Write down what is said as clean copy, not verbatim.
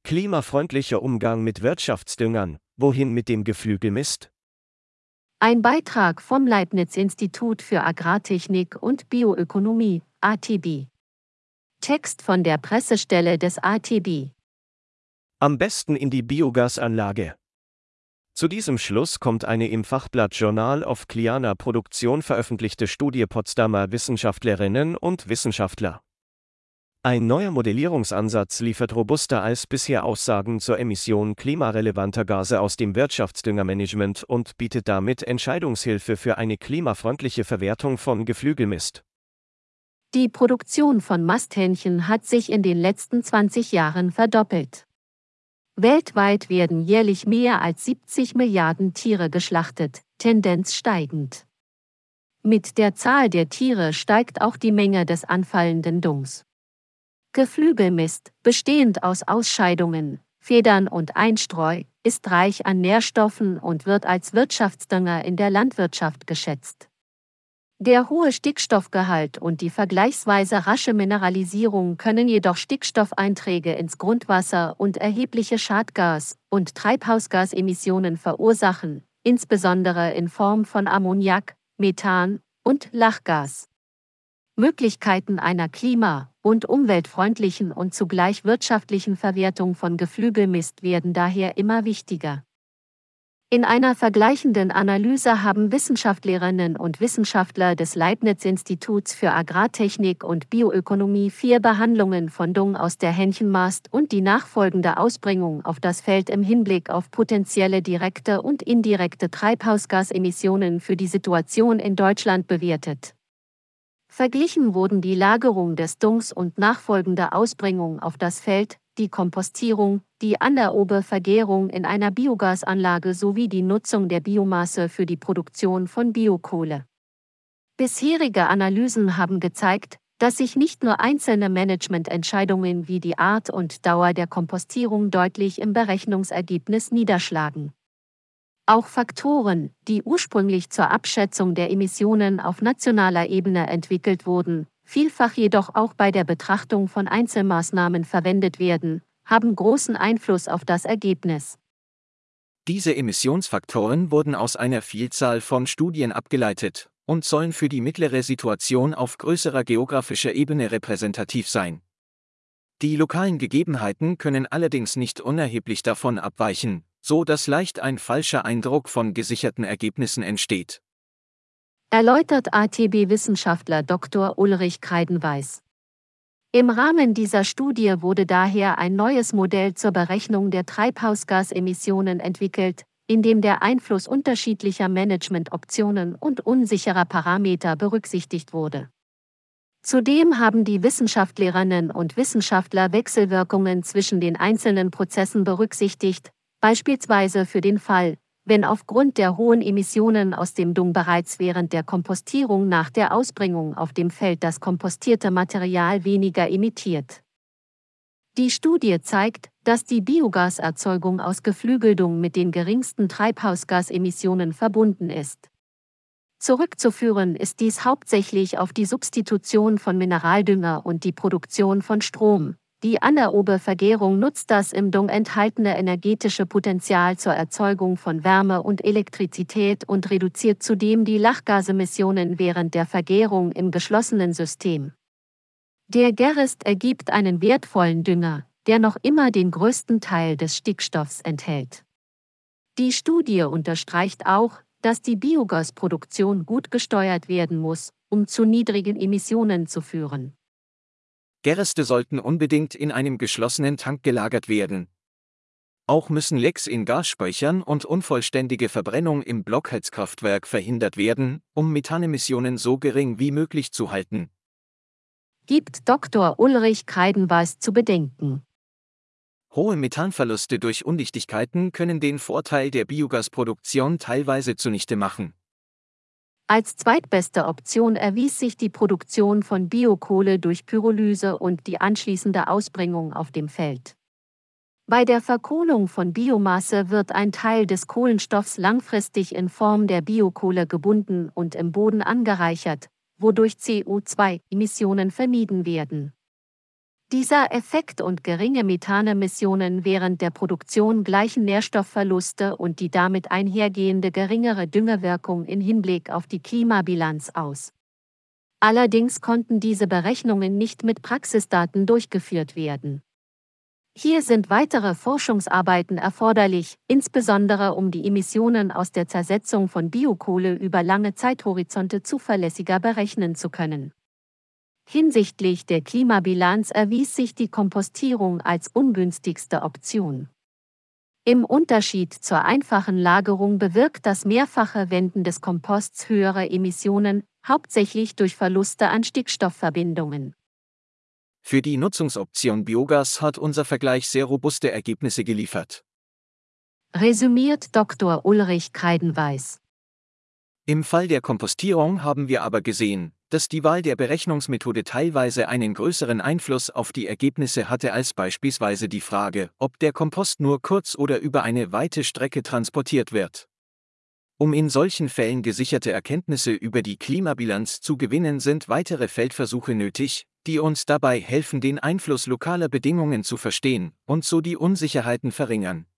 Klimafreundlicher Umgang mit Wirtschaftsdüngern, wohin mit dem Geflügelmist? Ein Beitrag vom Leibniz-Institut für Agrartechnik und Bioökonomie, ATB. Text von der Pressestelle des ATB. Am besten in die Biogasanlage. Zu diesem Schluss kommt eine im Fachblatt Journal of Cleaner Produktion veröffentlichte Studie Potsdamer Wissenschaftlerinnen und Wissenschaftler. Ein neuer Modellierungsansatz liefert robuster als bisher Aussagen zur Emission klimarelevanter Gase aus dem Wirtschaftsdüngermanagement und bietet damit Entscheidungshilfe für eine klimafreundliche Verwertung von Geflügelmist. Die Produktion von Masthähnchen hat sich in den letzten 20 Jahren verdoppelt. Weltweit werden jährlich mehr als 70 Milliarden Tiere geschlachtet, Tendenz steigend. Mit der Zahl der Tiere steigt auch die Menge des anfallenden Dungs. Geflügelmist, bestehend aus Ausscheidungen, Federn und Einstreu, ist reich an Nährstoffen und wird als Wirtschaftsdünger in der Landwirtschaft geschätzt. Der hohe Stickstoffgehalt und die vergleichsweise rasche Mineralisierung können jedoch Stickstoffeinträge ins Grundwasser und erhebliche Schadgas- und Treibhausgasemissionen verursachen, insbesondere in Form von Ammoniak, Methan und Lachgas. Möglichkeiten einer klima- und umweltfreundlichen und zugleich wirtschaftlichen Verwertung von Geflügelmist werden daher immer wichtiger. In einer vergleichenden Analyse haben Wissenschaftlerinnen und Wissenschaftler des Leibniz-Instituts für Agrartechnik und Bioökonomie 4 Behandlungen von Dung aus der Hähnchenmast und die nachfolgende Ausbringung auf das Feld im Hinblick auf potenzielle direkte und indirekte Treibhausgasemissionen für die Situation in Deutschland bewertet. Verglichen wurden die Lagerung des Dungs und nachfolgende Ausbringung auf das Feld, die Kompostierung, die anaerobe Vergärung in einer Biogasanlage sowie die Nutzung der Biomasse für die Produktion von Biokohle. Bisherige Analysen haben gezeigt, dass sich nicht nur einzelne Managemententscheidungen wie die Art und Dauer der Kompostierung deutlich im Berechnungsergebnis niederschlagen. Auch Faktoren, die ursprünglich zur Abschätzung der Emissionen auf nationaler Ebene entwickelt wurden, vielfach jedoch auch bei der Betrachtung von Einzelmaßnahmen verwendet werden, haben großen Einfluss auf das Ergebnis. Diese Emissionsfaktoren wurden aus einer Vielzahl von Studien abgeleitet und sollen für die mittlere Situation auf größerer geografischer Ebene repräsentativ sein. Die lokalen Gegebenheiten können allerdings nicht unerheblich davon abweichen, so dass leicht ein falscher Eindruck von gesicherten Ergebnissen entsteht. Erläutert ATB-Wissenschaftler Dr. Ulrich Kreidenweis. Im Rahmen dieser Studie wurde daher ein neues Modell zur Berechnung der Treibhausgasemissionen entwickelt, in dem der Einfluss unterschiedlicher Managementoptionen und unsicherer Parameter berücksichtigt wurde. Zudem haben die Wissenschaftlerinnen und Wissenschaftler Wechselwirkungen zwischen den einzelnen Prozessen berücksichtigt, beispielsweise für den Fall, wenn aufgrund der hohen Emissionen aus dem Dung bereits während der Kompostierung nach der Ausbringung auf dem Feld das kompostierte Material weniger emittiert. Die Studie zeigt, dass die Biogaserzeugung aus Geflügeldung mit den geringsten Treibhausgasemissionen verbunden ist. Zurückzuführen ist dies hauptsächlich auf die Substitution von Mineraldünger und die Produktion von Strom. Die anaerobe Vergärung nutzt das im Dung enthaltene energetische Potenzial zur Erzeugung von Wärme und Elektrizität und reduziert zudem die Lachgasemissionen während der Vergärung im geschlossenen System. Der Gerest ergibt einen wertvollen Dünger, der noch immer den größten Teil des Stickstoffs enthält. Die Studie unterstreicht auch, dass die Biogasproduktion gut gesteuert werden muss, um zu niedrigen Emissionen zu führen. Gereste sollten unbedingt in einem geschlossenen Tank gelagert werden. Auch müssen Lecks in Gasspeichern und unvollständige Verbrennung im Blockheizkraftwerk verhindert werden, um Methanemissionen so gering wie möglich zu halten. Gibt Dr. Ulrich Kreidenweis zu bedenken. Hohe Methanverluste durch Undichtigkeiten können den Vorteil der Biogasproduktion teilweise zunichte machen. Als zweitbeste Option erwies sich die Produktion von Biokohle durch Pyrolyse und die anschließende Ausbringung auf dem Feld. Bei der Verkohlung von Biomasse wird ein Teil des Kohlenstoffs langfristig in Form der Biokohle gebunden und im Boden angereichert, wodurch CO2-Emissionen vermieden werden. Dieser Effekt und geringe Methanemissionen während der Produktion gleichen Nährstoffverluste und die damit einhergehende geringere Düngewirkung im Hinblick auf die Klimabilanz aus. Allerdings konnten diese Berechnungen nicht mit Praxisdaten durchgeführt werden. Hier sind weitere Forschungsarbeiten erforderlich, insbesondere um die Emissionen aus der Zersetzung von Biokohle über lange Zeithorizonte zuverlässiger berechnen zu können. Hinsichtlich der Klimabilanz erwies sich die Kompostierung als ungünstigste Option. Im Unterschied zur einfachen Lagerung bewirkt das mehrfache Wenden des Komposts höhere Emissionen, hauptsächlich durch Verluste an Stickstoffverbindungen. Für die Nutzungsoption Biogas hat unser Vergleich sehr robuste Ergebnisse geliefert. Resümiert Dr. Ulrich Kreidenweis. Im Fall der Kompostierung haben wir aber gesehen, dass die Wahl der Berechnungsmethode teilweise einen größeren Einfluss auf die Ergebnisse hatte als beispielsweise die Frage, ob der Kompost nur kurz oder über eine weite Strecke transportiert wird. Um in solchen Fällen gesicherte Erkenntnisse über die Klimabilanz zu gewinnen, sind weitere Feldversuche nötig, die uns dabei helfen, den Einfluss lokaler Bedingungen zu verstehen und so die Unsicherheiten verringern.